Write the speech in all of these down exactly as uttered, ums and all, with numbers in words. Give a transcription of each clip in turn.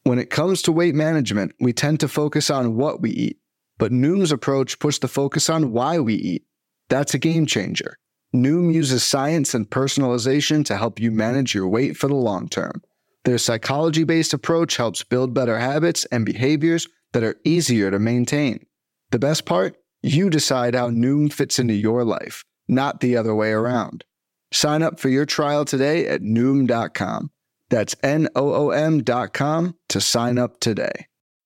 When it comes to weight management, we tend to focus on what we eat, but Noom's approach puts the focus on why we eat. That's a game changer. Noom uses science and personalization to help you manage your weight for the long term. Their psychology-based approach helps build better habits and behaviors that are easier to maintain. The best part? You decide how Noom fits into your life, not the other way around. Sign up for your trial today at Noom dot com. That's N O O M dot com to sign up today.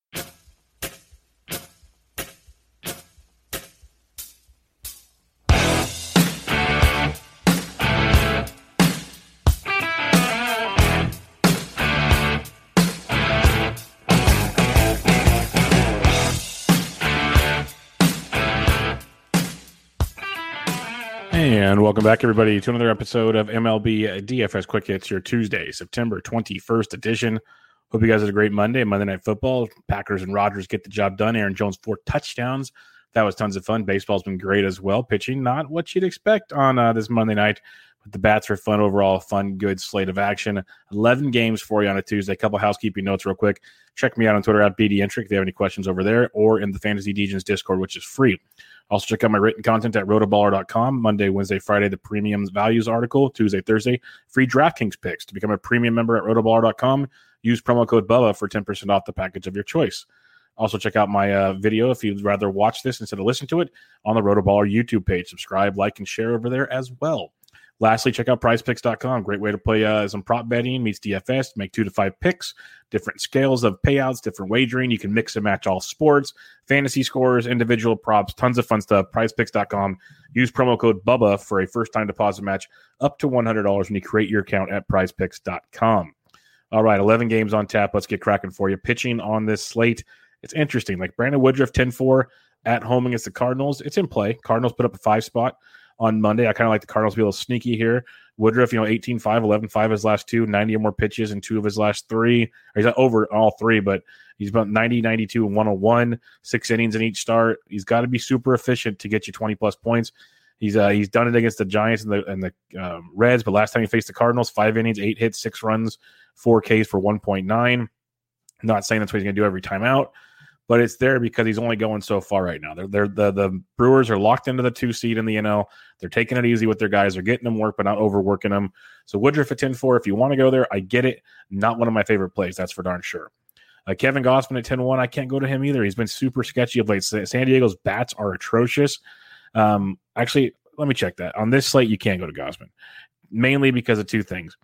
And welcome back, everybody, to another episode of M L B D F S Quick Hits, your Tuesday, September twenty-first edition. Hope you guys had a great Monday, Monday Night Football. Packers and Rodgers get the job done. Aaron Jones, four touchdowns. That was tons of fun. Baseball's been great as well. Pitching, not what you'd expect on uh, this Monday night, but the bats were fun overall. Fun, good slate of action. eleven games for you on a Tuesday. A couple housekeeping notes real quick. Check me out on Twitter at B D Entric if you have any questions over there, or in the Fantasy Degens Discord, which is free. Also, check out my written content at rotoballer dot com. Monday, Wednesday, Friday, the premium values article. Tuesday, Thursday, free DraftKings picks. To become a premium member at rotoballer dot com, use promo code Bubba for ten percent off the package of your choice. Also, check out my uh, video if you'd rather watch this instead of listen to it on the Rotoballer YouTube page. Subscribe, like, and share over there as well. Lastly, check out prize picks dot com. Great way to play uh, some prop betting, meets D F S, make two to five picks, different scales of payouts, different wagering. You can mix and match all sports, fantasy scores, individual props, tons of fun stuff. prize picks dot com. Use promo code BUBBA for a first-time deposit match up to one hundred dollars when you create your account at prize picks dot com. All right, eleven games on tap. Let's get cracking for you. Pitching on this slate, it's interesting. Like Brandon Woodruff, ten four at home against the Cardinals. It's in play. Cardinals put up a five spot on Monday. I kind of like the Cardinals to be a little sneaky here. Woodruff, you know, eighteen five, eleven five his last two, ninety or more pitches in two of his last three. Or he's not over all three, but he's about ninety, ninety-two, and one oh one, six innings in each start. He's got to be super efficient to get you twenty-plus points. He's uh, he's done it against the Giants and the and the um, Reds, but last time he faced the Cardinals, five innings, eight hits, six runs, four Ks for one point nine. Not saying that's what he's going to do every time out, but it's there because he's only going so far right now. They're, they're, the, the Brewers are locked into the two seed in the N L. They're taking it easy with their guys. They're getting them work, but not overworking them. So Woodruff at ten four, if you want to go there, I get it. Not one of my favorite plays, that's for darn sure. Uh, Kevin Gausman at ten one, I can't go to him either. He's been super sketchy of late. San Diego's bats are atrocious. Um, actually, let me check that. On this slate, you can't go to Gausman, mainly because of two things.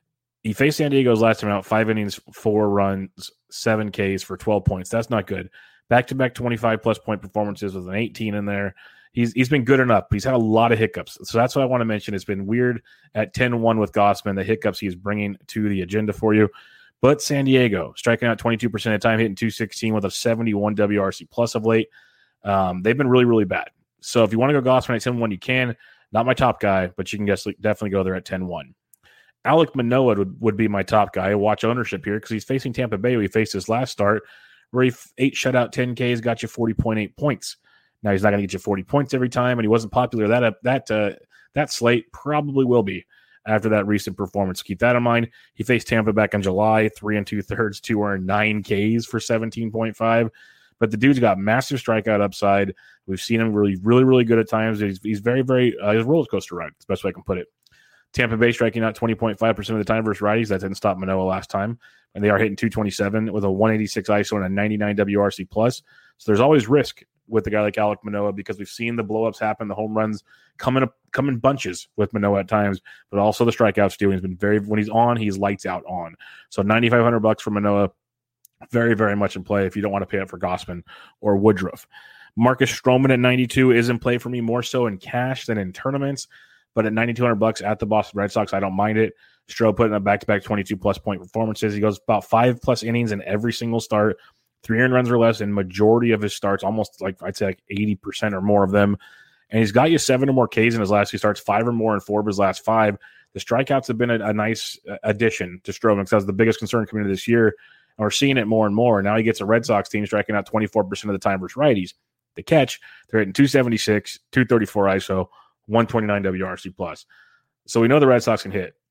He faced San Diego's last time out, five innings, four runs, seven Ks for twelve points. That's not good. Back-to-back twenty-five-plus point performances with an eighteen in there. He's He's been good enough. He's had a lot of hiccups. So that's what I want to mention. It's been weird at ten one with Gausman, the hiccups he's bringing to the agenda for you. But San Diego, striking out twenty-two percent of the time, hitting two sixteen with a seventy-one W R C plus of late. Um, they've been really, really bad. So if you want to go Gausman at ten one, you can. Not my top guy, but you can guess, definitely go there at ten one. Alek Manoah would, would be my top guy. Watch ownership here because he's facing Tampa Bay, who he faced his last start, where he f- eight shutout, ten Ks, got you forty point eight points. Now he's not going to get you forty points every time, and he wasn't popular. That that uh, that slate probably will be after that recent performance. Keep that in mind. He faced Tampa back in July, three and two thirds, two earned nine Ks for seventeen point five. But the dude's got massive strikeout upside. We've seen him really, really, really good at times. He's, he's very, very uh, – he's a roller coaster ride. That's the best way I can put it. Tampa Bay striking out twenty point five percent of the time versus righties. That didn't stop Manoah last time. And they are hitting two twenty-seven with a one eighty-six I S O and a ninety-nine W R C plus. So there's always risk with a guy like Alek Manoah because we've seen the blow-ups happen, the home runs come in, come in bunches with Manoah at times, but also the strikeouts too. He's been very – when he's on, he's lights out on. So ninety-five hundred bucks for Manoah, very, very much in play if you don't want to pay up for Gausman or Woodruff. Marcus Stroman at ninety-two is in play for me more so in cash than in tournaments. But at ninety-two hundred bucks at the Boston Red Sox, I don't mind it. Stroh putting up back-to-back twenty-two plus point performances. He goes about five plus innings in every single start, three earned runs or less in majority of his starts, almost like I'd say like eighty percent or more of them. And he's got you seven or more Ks in his last few starts, five or more in four of his last five. The strikeouts have been a, a nice addition to Stroman because that was the biggest concern coming into this year. And we're seeing it more and more. Now he gets a Red Sox team striking out twenty-four percent of the time versus righties. The catch, they're hitting two seventy-six, two thirty-four I S O, one twenty-nine W R C plus. So we know the Red Sox can hit.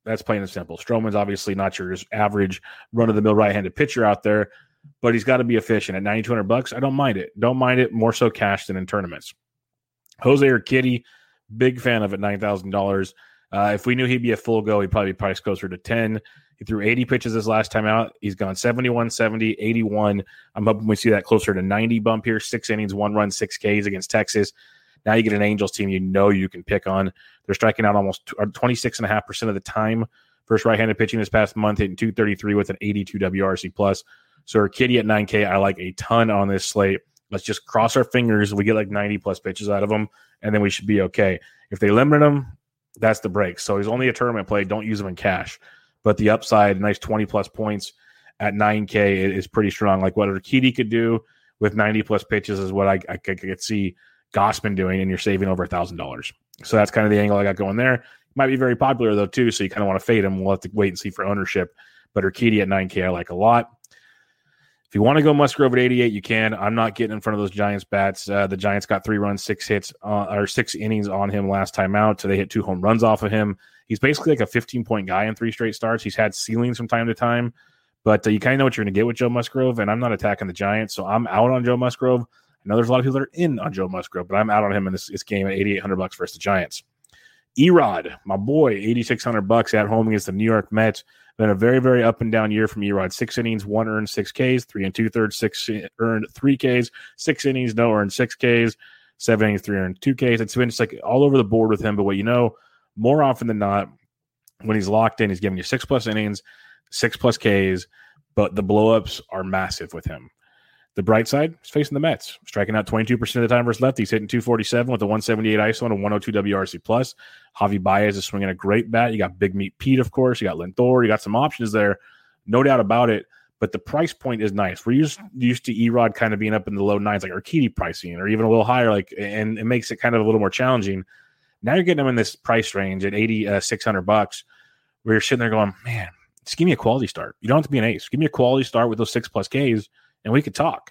That's plain and simple. Stroman's obviously not your average run-of-the-mill right-handed pitcher out there, but he's got to be efficient. At ninety-two hundred bucks, I don't mind it. Don't mind it. More so cash than in tournaments. Jose Urquidy, big fan of at nine thousand dollars. Uh, if we knew he'd be a full go, he'd probably be priced closer to ten. He threw eighty pitches his last time out. He's gone seventy-one, seventy, eighty-one. I'm hoping we see that closer to ninety bump here. Six innings, one run, six Ks against Texas. Now you get an Angels team you know you can pick on. They're striking out almost twenty-six point five percent of the time. First right-handed pitching this past month, hitting two thirty-three with an eighty-two W R C plus. So Urquidy at nine K, I like a ton on this slate. Let's just cross our fingers. We get like ninety-plus pitches out of them, and then we should be okay. If they limit him, that's the break. So he's only a tournament play. Don't use him in cash. But the upside, nice twenty-plus points at nine K is pretty strong. Like what Urquidy could do with ninety-plus pitches is what I, I, I could see Gausman doing, and you're saving over one thousand dollars. So that's kind of the angle I got going there. Might be very popular, though, too, so you kind of want to fade him. We'll have to wait and see for ownership. But Urquidy at nine K I like a lot. If you want to go Musgrove at eighty-eight, you can. I'm not getting in front of those Giants bats. Uh, the Giants got three runs, six hits, uh, or six innings on him last time out. So they hit two home runs off of him. He's basically like a fifteen-point guy in three straight starts. He's had ceilings from time to time. But uh, you kind of know what you're going to get with Joe Musgrove, and I'm not attacking the Giants, so I'm out on Joe Musgrove. I know there's a lot of people that are in on Joe Musgrove, but I'm out on him in this, this game at eighty-eight hundred bucks versus the Giants. Erod, my boy, eighty-six hundred bucks at home against the New York Mets. Been a very, very up and down year from Erod. Six innings, one earned, six Ks, three and two thirds, six earned, three Ks, six innings, no earned, six Ks, seven innings, three earned, two Ks. It's been just like all over the board with him. But what you know, more often than not, when he's locked in, he's giving you six plus innings, six plus Ks, but the blowups are massive with him. The bright side is facing the Mets, striking out twenty-two percent of the time versus lefties, hitting two forty-seven with a one seventy-eight I S O and a one oh two W R C plus. Javi Baez is swinging a great bat. You got Big Meat Pete, of course. You got Lindor. You got some options there, no doubt about it. But the price point is nice. We're used, used to Erod kind of being up in the low nines, like Urquidy pricing, or even a little higher, like, and it makes it kind of a little more challenging. Now you're getting them in this price range at eighty-six hundred bucks, where you're sitting there going, man, just give me a quality start. You don't have to be an ace. Give me a quality start with those six plus Ks, and we could talk.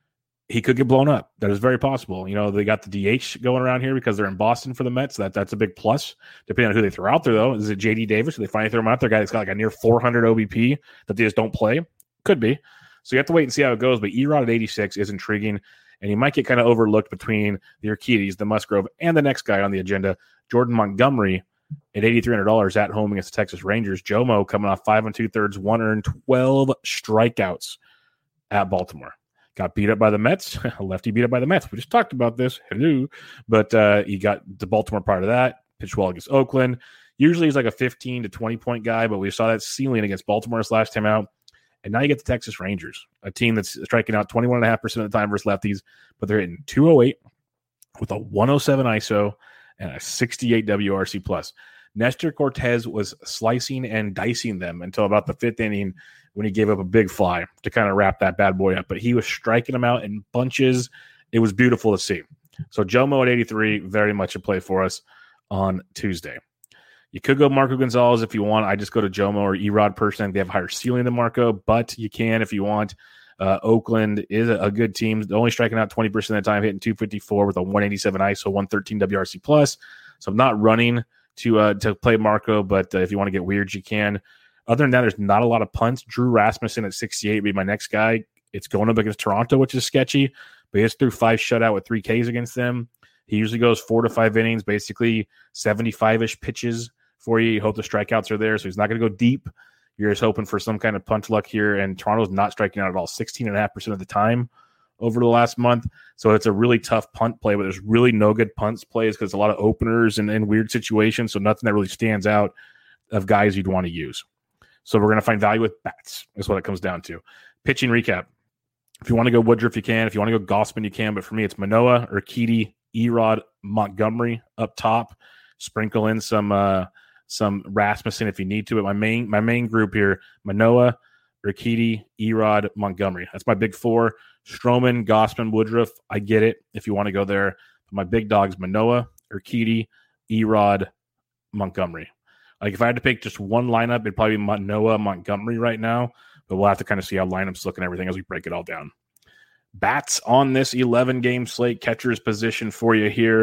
He could get blown up. That is very possible. You know, they got the D H going around here because they're in Boston for the Mets. That that's a big plus. Depending on who they throw out there, though, is it J D Davis? Do they finally throw him out there? Guy that's got like a near four hundred O B P that they just don't play. Could be. So you have to wait and see how it goes. But Erod at eighty-six is intriguing, and he might get kind of overlooked between the Urquidys, the Musgrove, and the next guy on the agenda, Jordan Montgomery, at eighty-three hundred dollars at home against the Texas Rangers. Jomo coming off five and two thirds, one earned, twelve strikeouts at Baltimore. Got beat up by the Mets. Lefty beat up by the Mets. We just talked about this. Hello. But uh, he got the Baltimore part of that. Pitched well against Oakland. Usually he's like a fifteen to twenty point guy, but we saw that ceiling against Baltimore this last time out. And now you get the Texas Rangers, a team that's striking out twenty-one point five percent of the time versus lefties, but they're hitting two oh eight with a one oh seven I S O and a sixty-eight W R C plus. Nestor Cortez was slicing and dicing them until about the fifth inning when he gave up a big fly to kind of wrap that bad boy up. But he was striking them out in bunches. It was beautiful to see. So Jomo at eighty-three, very much a play for us on Tuesday. You could go Marco Gonzalez if you want. I just go to Jomo or Erod personally. They have higher ceiling than Marco, but you can if you want. Uh, Oakland is a, a good team. They're only striking out twenty percent of the time, hitting two fifty-four with a one eighty-seven I S O, one thirteen W R C plus. So I'm not running to uh, to play Marco, but uh, if you want to get weird, you can. Other than that, there's not a lot of punts. Drew Rasmussen at sixty-eight would be my next guy. It's going up against Toronto, which is sketchy, but he has threw five shutout with three Ks against them. He usually goes four to five innings, basically seventy-five-ish pitches for you. You hope the strikeouts are there, so he's not going to go deep. You're just hoping for some kind of punch luck here, and Toronto's not striking out at all, sixteen point five percent of the time over the last month. So it's a really tough punt play, but there's really no good punts plays because a lot of openers and, and weird situations, so nothing that really stands out of guys you'd want to use. So we're going to find value with bats. That's what it comes down to. Pitching recap. If you want to go Woodruff, you can. If you want to go Gausman, you can. But for me, it's Manoah, Urquidy, Erod, Montgomery up top. Sprinkle in some uh, some Rasmussen if you need to. But my main my main group here, Manoah, Urquidy, Erod, Montgomery. That's my big four. Stroman, Gausman, Woodruff. I get it if you want to go there. But my big dogs, Manoah, Urquidy, Erod, Montgomery. Like, if I had to pick just one lineup, it'd probably be Manoah, Montgomery right now. But we'll have to kind of see how lineups look and everything as we break it all down. Bats on this eleven-game slate. Catcher's position for you here.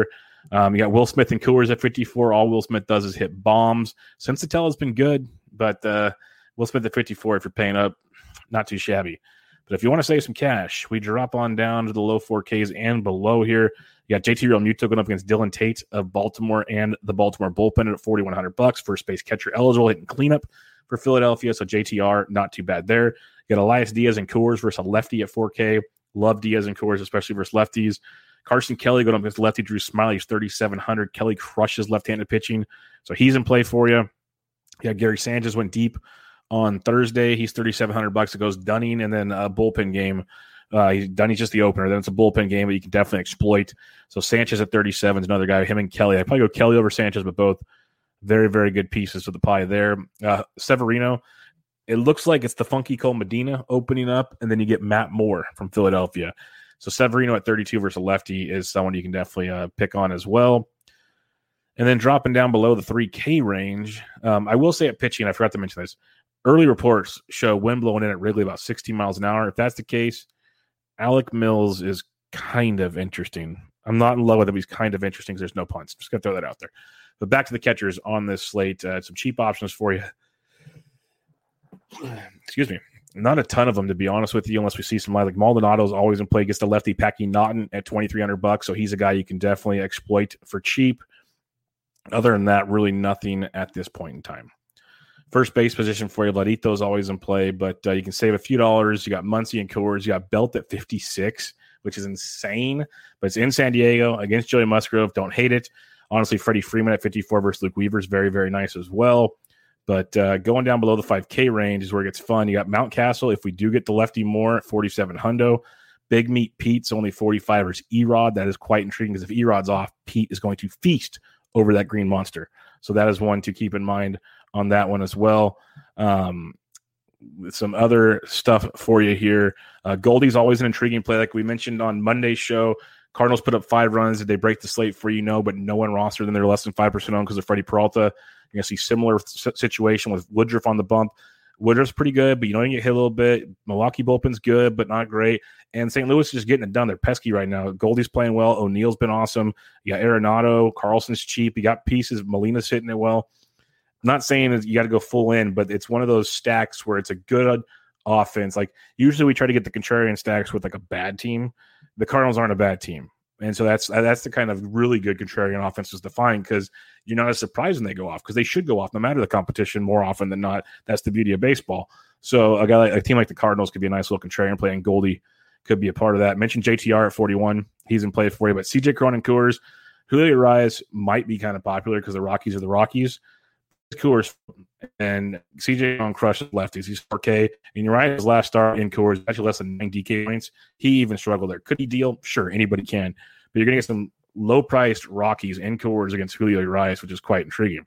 Um, you got Will Smith and Coors at fifty-four. All Will Smith does is hit bombs. Sensatella has been good, but uh, Will Smith at fifty-four, if you're paying up, not too shabby. But if you want to save some cash, we drop on down to the low four Ks and below here. You got J T Realmuto going up against Dylan Tate of Baltimore and the Baltimore bullpen at forty-one hundred bucks. First base catcher eligible, hitting cleanup for Philadelphia. So J T R, not too bad there. You got Elias Diaz and Coors versus a lefty at four K. Love Diaz and Coors, especially versus lefties. Carson Kelly going up against lefty Drew Smiley. He's thirty-seven hundred. Kelly crushes left-handed pitching. So he's in play for you. You got Gary Sanchez went deep on Thursday. He's thirty-seven hundred bucks. It goes Dunning and then a bullpen game. Uh, Dunny's just the opener. Then it's a bullpen game that you can definitely exploit. So Sanchez at thirty-seven is another guy. Him and Kelly. I'd probably go Kelly over Sanchez, but both very, very good pieces of the pie there. Uh, Severino, it looks like it's the funky Cole Medina opening up, and then you get Matt Moore from Philadelphia. So Severino at thirty-two versus a lefty is someone you can definitely uh, pick on as well. And then dropping down below the three K range, um, I will say at pitching, I forgot to mention this, early reports show wind blowing in at Wrigley about sixteen miles an hour. If that's the case, Alec Mills is kind of interesting. I'm not in love with him. He's kind of interesting because there's no punts. Just going to throw that out there. But back to the catchers on this slate. Uh, some cheap options for you. Excuse me. Not a ton of them, to be honest with you, unless we see some like Maldonado's always in play against the lefty Packy Naughton at twenty-three hundred bucks. So he's a guy you can definitely exploit for cheap. Other than that, really nothing at this point in time. First base position for you, Vladito's always in play, but uh, you can save a few dollars. You got Muncy and Coors. You got Belt at fifty-six, which is insane, but it's in San Diego against Joey Musgrove. Don't hate it. Honestly, Freddie Freeman at fifty-four versus Luke Weaver is very, very nice as well. But uh, going down below the five K range is where it gets fun. You got Mountcastle. If we do get the lefty more at forty-seven hundo, Big Meat Pete's only forty-five versus Erod. That is quite intriguing because if Erod's off, Pete is going to feast over that green monster. So that is one to keep in mind on that one as well. Um, some other stuff for you here. Uh, Goldie's always an intriguing play. Like we mentioned on Monday's show, Cardinals put up five runs. Did they break the slate for you? No, but no one rostered them. They're less than five percent owned because of Freddie Peralta. You're going to see similar situation with Woodruff on the bump. Woodruff's pretty good, but you know you get hit a little bit. Milwaukee bullpen's good, but not great. And Saint Louis is just getting it done. They're pesky right now. Goldie's playing well. O'Neill's been awesome. You got Arenado. Carlson's cheap. You got pieces. Molina's hitting it well. I'm not saying that you got to go full in, but it's one of those stacks where it's a good offense. Like usually we try to get the contrarian stacks with like a bad team. The Cardinals aren't a bad team. And so that's that's the kind of really good contrarian offenses to find because you're not as surprised when they go off because they should go off no matter the competition more often than not. That's the beauty of baseball. So a guy like a team like the Cardinals could be a nice little contrarian play, and Goldie could be a part of that. I mentioned J T R at forty-one. He's in play for you. But C J Cron and Coors, Julio Urias might be kind of popular because the Rockies are the Rockies. Coors and C J Cron crushes lefties. He's four K. And Urias' last start in Coors, actually less than nine D K points. He even struggled there. Could he deal? Sure, anybody can. But you're going to get some low-priced Rockies and Coors against Julio Urias, which is quite intriguing.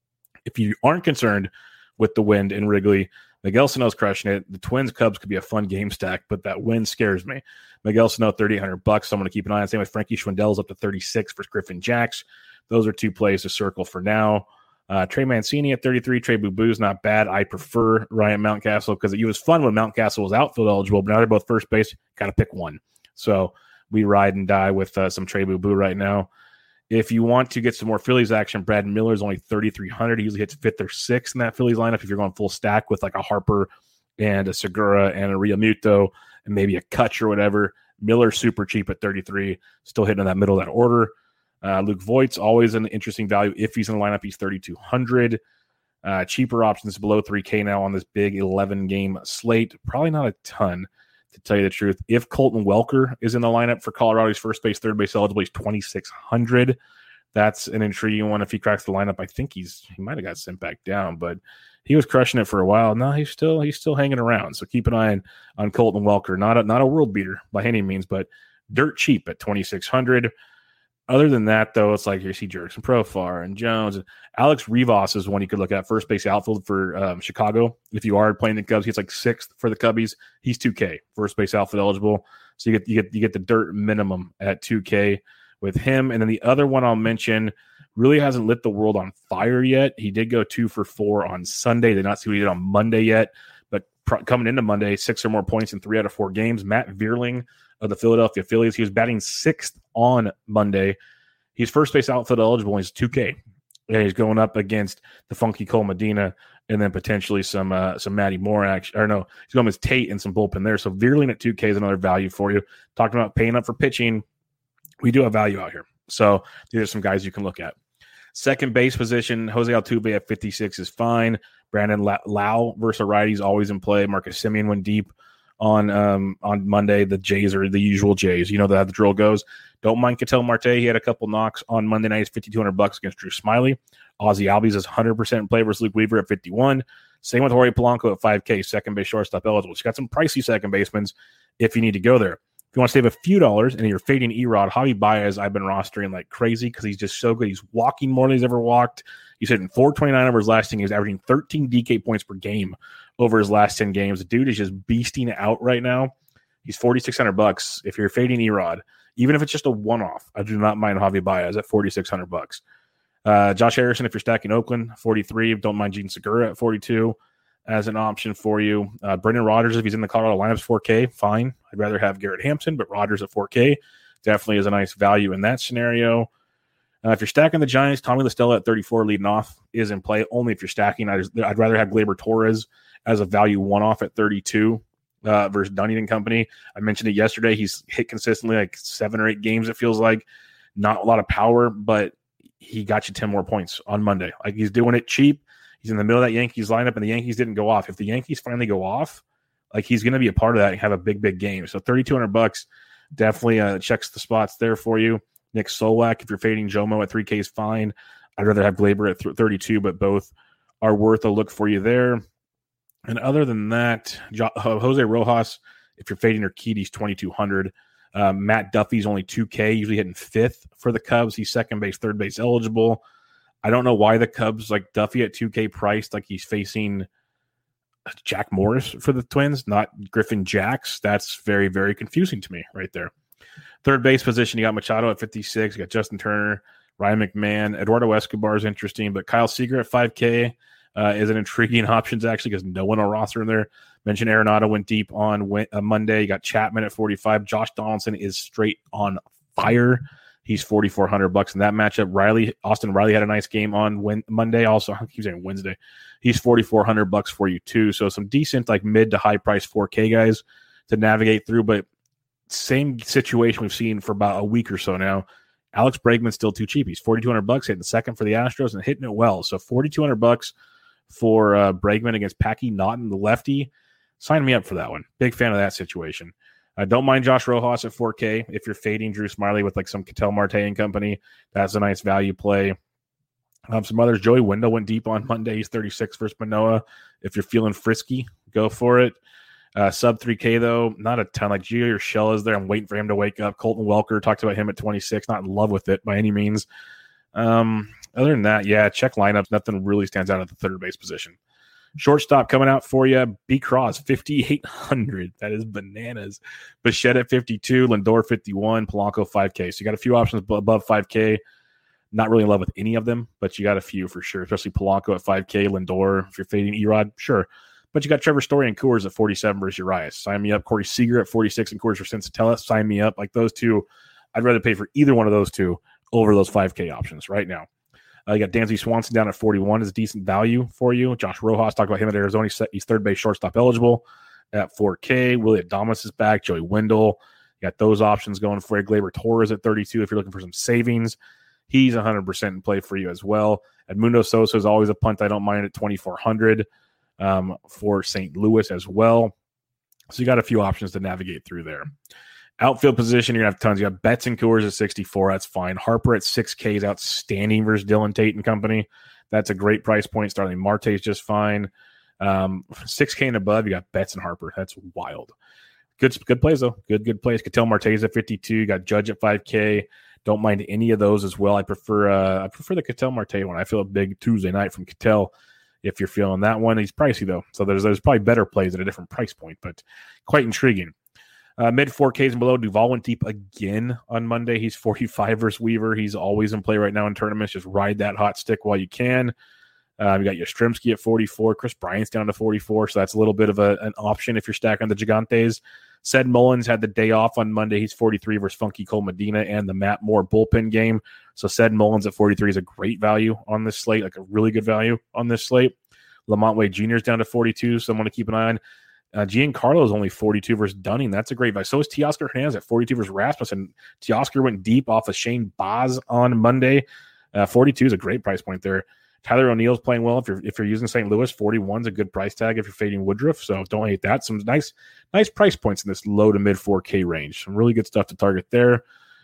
If you aren't concerned with the wind in Wrigley, Miguel Sano's crushing it. The Twins-Cubs could be a fun game stack, but that wind scares me. Miguel Sano, thirty-eight hundred bucks. Someone to keep an eye on. Same with Frankie Schwindel's up to thirty-six for Griffin Jacks. Those are two plays to circle for now. Uh, Trey Mancini at thirty-three. Trey Boo-Boo's not bad. I prefer Ryan Mountcastle because it was fun when Mountcastle was outfield eligible, but now they're both first base. Got to pick one. So we ride and die with uh, some Trey Boo-Boo right now. If you want to get some more Phillies action, Brad Miller is only thirty-three hundred. He usually hits fifth or sixth in that Phillies lineup. If you're going full stack with like a Harper and a Segura and a Realmuto and maybe a Kutch or whatever, Miller's super cheap at thirty-three, still hitting in that middle of that order. Uh, Luke Voigt's always an interesting value. If he's in the lineup, he's thirty-two hundred. Uh, cheaper options below three K now on this big eleven-game slate. Probably not a ton, to tell you the truth. If Colton Welker is in the lineup for Colorado's first base, third base eligible, he's twenty-six hundred. That's an intriguing one. If he cracks the lineup, I think he's he might have got sent back down, but he was crushing it for a while. No, he's still he's still hanging around. So keep an eye on, on Colton Welker. Not a, not a world beater by any means, but dirt cheap at twenty-six hundred. Other than that, though, it's like you see Jurickson Profar and Jones. And Alex Rivas is one you could look at. First base outfield for um, Chicago. If you are playing the Cubs, he's like sixth for the Cubbies. He's two K, first base outfield eligible. So you get you get you get the dirt minimum at two K with him. And then the other one I'll mention really hasn't lit the world on fire yet. He did go two for four on Sunday. Did not see what he did on Monday yet, but pr- coming into Monday, six or more points in three out of four games. Matt Vierling of the Philadelphia Phillies. He was batting sixth on Monday. He's first base outfield eligible. He's two K. And he's going up against the funky Cole Medina and then potentially some uh, some Matty Moore action. Or no, he's going with Tate and some bullpen there. So Vierling at two K is another value for you. Talking about paying up for pitching, we do have value out here. So these are some guys you can look at. Second base position, Jose Altuve at fifty-six is fine. Brandon Lau versus righties always in play. Marcus Semien went deep on um, on Monday. The Jays are the usual Jays. You know how the drill goes. Don't mind Ketel Marte. He had a couple knocks on Monday night. It's fifty-two hundred bucks against Drew Smyly. Ozzie Albies is one hundred percent in play versus Luke Weaver at fifty-one. Same with Jorge Polanco at five K, second base shortstop eligible. She's got some pricey second basemen if you need to go there. If you want to save a few dollars and you're fading E-Rod, Javi Baez, I've been rostering like crazy because he's just so good. He's walking more than he's ever walked. He's hitting four twenty-nine over his last ten games, averaging thirteen D K points per game over his last ten games. The dude is just beasting out right now. He's forty-six hundred bucks. If you're fading E-Rod, even if it's just a one-off, I do not mind Javi Baez at forty-six hundred bucks. Uh, Josh Harrison, if you're stacking Oakland, forty-three. Don't mind Gene Segura at forty-two as an option for you. Uh, Brendan Rodgers, if he's in the Colorado lineups, four K, fine. I'd rather have Garrett Hampson, but Rodgers at four K definitely is a nice value in that scenario. Uh, if you're stacking the Giants, Tommy La Stella at thirty-four leading off is in play. Only if you're stacking. I'd, I'd rather have Gleyber Torres as a value one-off at thirty-two uh, versus Dunning and company. I mentioned it yesterday. He's hit consistently like seven or eight games, it feels like. Not a lot of power, but he got you ten more points on Monday. Like, he's doing it cheap. He's in the middle of that Yankees lineup, and the Yankees didn't go off. If the Yankees finally go off, like, he's going to be a part of that and have a big, big game. So thirty-two hundred bucks definitely uh, checks the spots there for you. Nick Solak, if you're fading Jomo at three K is fine. I'd rather have Gleyber at th- thirty-two, but both are worth a look for you there. And other than that, jo- uh, Jose Rojas, if you're fading Urquidy's twenty-two hundred. Uh, Matt Duffy's only two K, usually hitting fifth for the Cubs. He's second base, third base eligible. I don't know why the Cubs, like Duffy at two K priced, like he's facing Jack Morris for the Twins, not Griffin Jacks. That's very, very confusing to me right there. Third base position, you got Machado at fifty-six. You got Justin Turner, Ryan McMahon. Eduardo Escobar is interesting, but Kyle Seager at five K uh, is an intriguing option, actually, because no one on roster in there. Mentioned Arenado went deep on uh, Monday. You got Chapman at forty-five. Josh Donaldson is straight on fire. He's forty-four hundred bucks in that matchup. Riley, Austin Riley had a nice game on win- Monday. Also, I keep saying Wednesday. He's forty-four hundred bucks for you too. So some decent, like mid to high price four K guys to navigate through. But same situation we've seen for about a week or so now. Alex Bregman's still too cheap. He's forty-two hundred bucks, hitting second for the Astros and hitting it well. So forty-two hundred bucks for uh, Bregman against Packy Naughton, the lefty. Sign me up for that one. Big fan of that situation. I don't mind Josh Rojas at four K. If you're fading Drew Smyly with like some Ketel Marte and company, that's a nice value play. Um, some others, Joey Wendell went deep on Monday. He's thirty-six versus Manoah. If you're feeling frisky, go for it. Uh, sub three K, though, not a ton. Like Gio Urshela is there. I'm waiting for him to wake up. Colton Welker, talked about him at twenty-six. Not in love with it by any means. Um, other than that, yeah, check lineups. Nothing really stands out at the third base position. Shortstop coming out for you, B. Cross, fifty-eight hundred. That is bananas. Bichette at fifty-two, Lindor fifty-one, Polanco five K. So you got a few options above five K. Not really in love with any of them, but you got a few for sure, especially Polanco at five K, Lindor. If you're fading E-Rod, sure. But you got Trevor Story and Coors at forty-seven versus Urias. Sign me up. Corey Seager at forty-six and Coors for Sensatella. Sign me up. Like those two, I'd rather pay for either one of those two over those five K options right now. Uh, you got Dansby Swanson down at forty-one is decent value for you. Josh Rojas, talked about him at Arizona. He's, he's third base shortstop eligible at four K. Willie Adames is back. Joey Wendell. You got those options going for you. Gleyber Torres at thirty-two if you're looking for some savings. He's one hundred percent in play for you as well. Edmundo Sosa is always a punt. I don't mind at twenty-four hundred um, for Saint Louis as well. So you got a few options to navigate through there. Outfield position, you're going to have tons. You got Betts and Coors at sixty-four. That's fine. Harper at six K is outstanding versus Dylan Tate and company. That's a great price point. Starling Marte is just fine. Um, six K and above, you got Betts and Harper. That's wild. Good good plays, though. Good, good plays. Ketel Marte's at fifty-two. You got Judge at five K. Don't mind any of those as well. I prefer uh, I prefer the Ketel Marte one. I feel a big Tuesday night from Ketel if you're feeling that one. He's pricey, though. So there's, there's probably better plays at a different price point, but quite intriguing. Uh, mid four Ks and below, Duvall went deep again on Monday. He's forty-five versus Weaver. He's always in play right now in tournaments. Just ride that hot stick while you can. Uh, you got Yastrzemski at forty-four. Chris Bryant's down to forty-four, so that's a little bit of a, an option if you're stacking the Gigantes. Ced Mullins had the day off on Monday. He's forty-three versus Funky Cole Medina and the Matt Moore bullpen game. So Ced Mullins at forty-three is a great value on this slate, like a really good value on this slate. Lamont Wade Junior is down to forty-two, so I'm going to keep an eye on. Uh, Giancarlo is only forty-two versus Dunning. That's a great value. So is Teoscar Hernandez at forty-two versus Rasmussen. Teoscar went deep off of Shane Baz on Monday. Uh, forty-two is a great price point there. Tyler O'Neill's playing well. If you're if you're using Saint Louis, forty-one is a good price tag if you're fading Woodruff. So don't hate that. Some nice nice price points in this low to mid four K range. Some really good stuff to target there.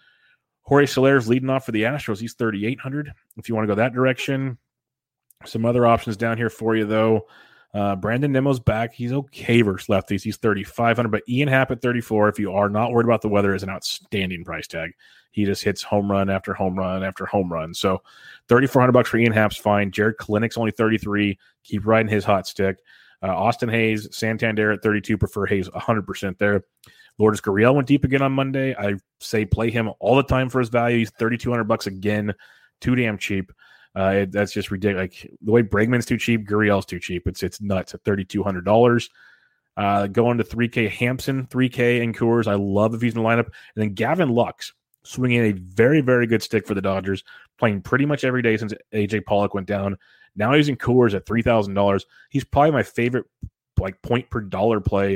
Jorge Soler's leading off for the Astros. He's thirty-eight hundred. If you want to go that direction. Some other options down here for you though. Uh, Brandon Nimmo's back. He's okay versus lefties. He's thirty-five hundred, but Ian Happ at thirty-four, if you are not worried about the weather, is an outstanding price tag. He just hits home run after home run after home run. So thirty-four hundred bucks for Ian Happ's fine. Jared Kalenick's only thirty-three. Keep riding his hot stick. Uh, Austin Hayes, Santander at thirty-two. Prefer Hayes one hundred percent there. Lourdes Gurriel went deep again on Monday. I say play him all the time for his value. He's thirty-two hundred bucks again. Too damn cheap. Uh, it, that's just ridiculous. Like the way Bregman's too cheap, Gurriel's too cheap. It's it's nuts at thirty-two hundred dollars. Uh, going to three K Hampson, three K and Coors. I love if he's in the lineup. And then Gavin Lux swinging a very, very good stick for the Dodgers, playing pretty much every day since A J Pollock went down. Now he's in Coors at three thousand dollars. He's probably my favorite like point per dollar play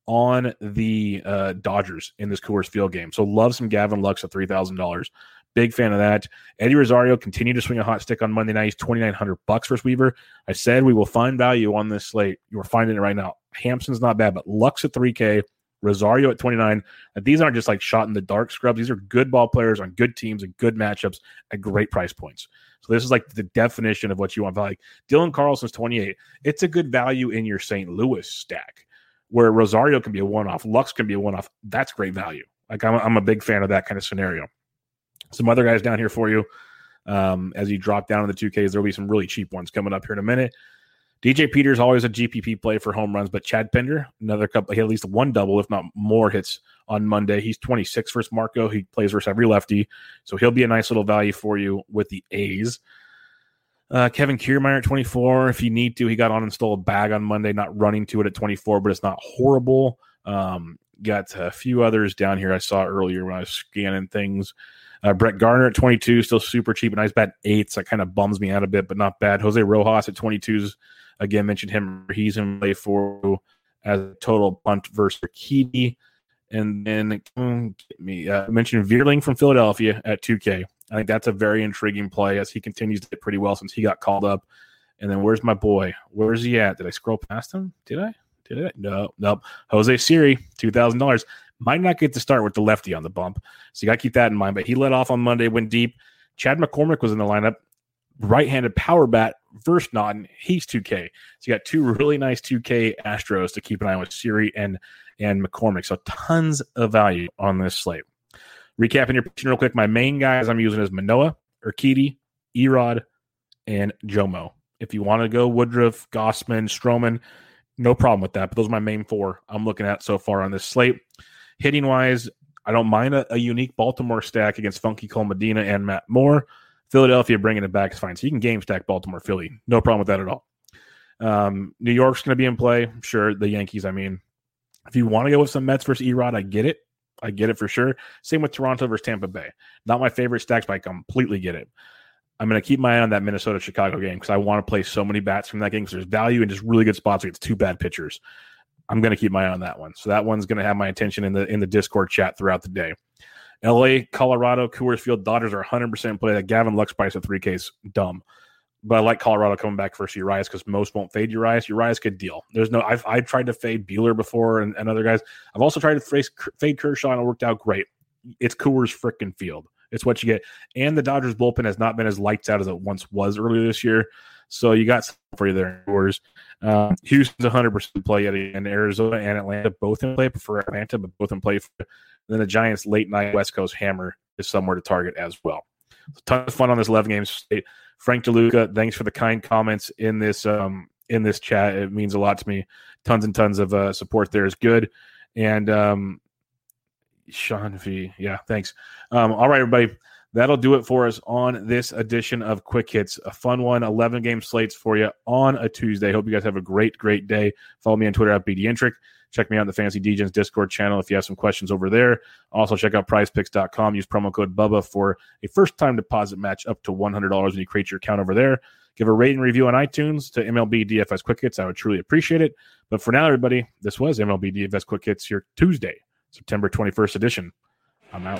on the uh, Dodgers in this Coors Field game. So love some Gavin Lux at three thousand dollars. Big fan of that. Eddie Rosario continued to swing a hot stick on Monday night. He's twenty-nine hundred bucks versus Weaver. I said we will find value on this slate. You're finding it right now. Hampson's not bad, but Lux at three K, Rosario at twenty-nine. And these aren't just like shot in the dark scrubs. These are good ball players on good teams and good matchups at great price points. So this is like the definition of what you want. Like Dylan Carlson's twenty-eight. It's a good value in your Saint Louis stack where Rosario can be a one-off. Lux can be a one-off. That's great value. Like I'm, I'm a big fan of that kind of scenario. Some other guys down here for you. Um, as you drop down in the two Ks, there'll be some really cheap ones coming up here in a minute. D J Peters always a G P P play for home runs, but Chad Pender, another couple, he had at least one double, if not more hits on Monday. He's twenty-six versus Marco. He plays versus every lefty, so he'll be a nice little value for you with the A's. Uh, Kevin Kiermaier at twenty-four. If you need to, he got on and stole a bag on Monday, not running to it at twenty-four, but it's not horrible. Um, got a few others down here I saw earlier when I was scanning things. Uh, Brett Garner at twenty-two, still super cheap. A nice bet eights. That kind of bums me out a bit, but not bad. Jose Rojas at twenty-twos. Again, mentioned him. He's in play for as a total punt versus Urquidy. And then um, get me uh, mentioned Veerling from Philadelphia at two K. I think that's a very intriguing play as he continues to hit pretty well since he got called up. And then where's my boy? Where's he at? Did I scroll past him? Did I? Did I? No, nope. Jose Siri, two thousand dollars. Might not get to start with the lefty on the bump. So you got to keep that in mind. But he led off on Monday, went deep. Chad McCormick was in the lineup. Right-handed power bat versus Naughton. He's two K. So you got two really nice two K Astros to keep an eye on with Siri and, and McCormick. So tons of value on this slate. Recapping your pitching real quick. My main guys I'm using is Manoah, Urquidy, Erod, and Jomo. If you want to go Woodruff, Gossman, Stroman, no problem with that. But those are my main four I'm looking at so far on this slate. Hitting wise, I don't mind a, a unique Baltimore stack against Funky Cole Medina and Matt Moore. Philadelphia bringing it back is fine. So you can game stack Baltimore, Philly. No problem with that at all. Um, New York's going to be in play. Sure, the Yankees, I mean. If you want to go with some Mets versus Erod, I get it. I get it for sure. Same with Toronto versus Tampa Bay. Not my favorite stacks, but I completely get it. I'm going to keep my eye on that Minnesota-Chicago game because I want to play so many bats from that game because there's value in just really good spots against two bad pitchers. I'm going to keep my eye on that one. So that one's going to have my attention in the in the Discord chat throughout the day. L A, Colorado, Coors Field, Dodgers are one hundred percent play. That Gavin Lux price at three K is dumb. But I like Colorado coming back versus Urias because most won't fade Urias. Urias good deal. There's no. I've I tried to fade Buehler before and, and other guys. I've also tried to face, fade Kershaw and it worked out great. It's Coors freaking Field. It's what you get. And the Dodgers bullpen has not been as lights out as it once was earlier this year. So you got something for you there, Coors. Um, Houston's one hundred percent play yet again. Arizona and Atlanta both in play. Prefer Atlanta, but both in play. For, and then the Giants' late night West Coast hammer is somewhere to target as well. So ton of fun on this eleven game slate. Frank DeLuca, thanks for the kind comments in this um, in this chat. It means a lot to me. Tons and tons of uh, support there is good. And um, Sean V, yeah, thanks. Um, all right, everybody. That'll do it for us on this edition of Quick Hits. A fun one, eleven game slates for you on a Tuesday. Hope you guys have a great, great day. Follow me on Twitter at B D Intric. Check me out in the Fantasy Degens Discord channel if you have some questions over there. Also, check out prize picks dot com. Use promo code Bubba for a first-time deposit match up to one hundred dollars when you create your account over there. Give a rate and review on iTunes to M L B D F S Quick Hits. I would truly appreciate it. But for now, everybody, this was M L B D F S Quick Hits, your Tuesday, September twenty-first edition. I'm out.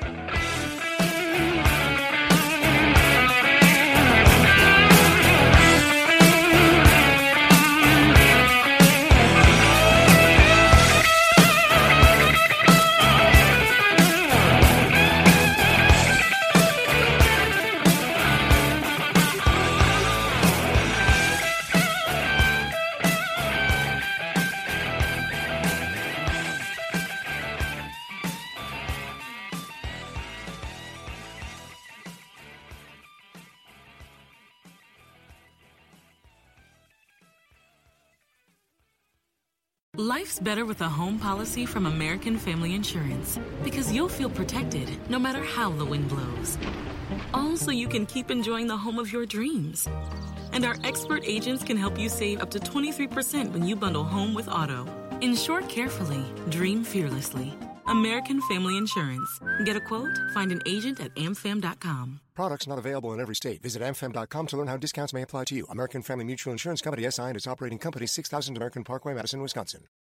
Life's better with a home policy from American Family Insurance because you'll feel protected no matter how the wind blows. All so you can keep enjoying the home of your dreams. And our expert agents can help you save up to twenty-three percent when you bundle home with auto. Insure carefully, dream fearlessly. American Family Insurance. Get a quote? Find an agent at am fam dot com. Products not available in every state. Visit am fam dot com to learn how discounts may apply to you. American Family Mutual Insurance Company, S I and its operating company, six thousand American Parkway, Madison, Wisconsin.